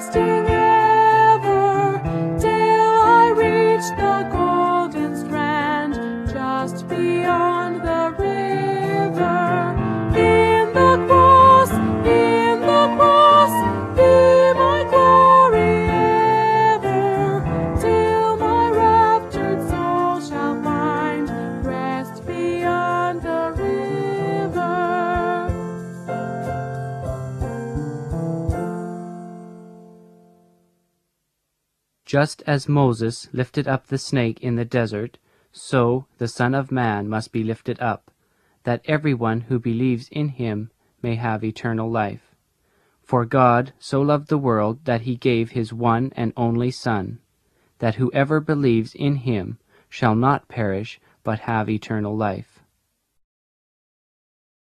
everlasting ever, till I reach the golden strand just beyond the river. In the cross, be my glory ever, till my raptured soul shall find rest beyond the river. Just as Moses lifted up the snake in the desert, so the Son of Man must be lifted up, that everyone who believes in him may have eternal life. For God so loved the world that he gave his one and only Son, that whoever believes in him shall not perish but have eternal life.